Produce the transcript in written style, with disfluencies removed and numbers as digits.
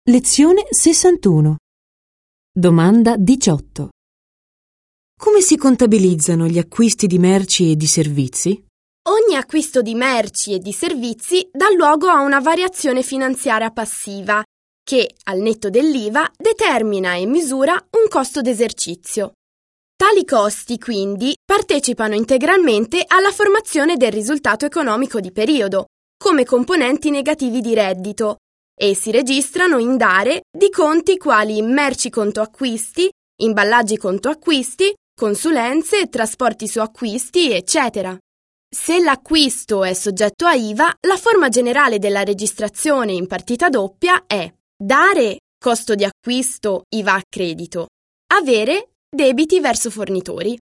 Lezione 61. Domanda 18. Come si contabilizzano gli acquisti di merci e di servizi? Ogni acquisto di merci e di servizi dà luogo a una variazione finanziaria passiva che, al netto dell'IVA, determina e misura un costo d'esercizio. Tali costi, quindi, partecipano integralmente alla formazione del risultato economico di periodo, come componenti negativi di reddito, e si registrano in dare di conti quali merci conto acquisti, imballaggi conto acquisti, consulenze, trasporti su acquisti, eccetera. Se l'acquisto è soggetto a IVA, la forma generale della registrazione in partita doppia è dare costo di acquisto IVA a credito, avere debiti verso fornitori.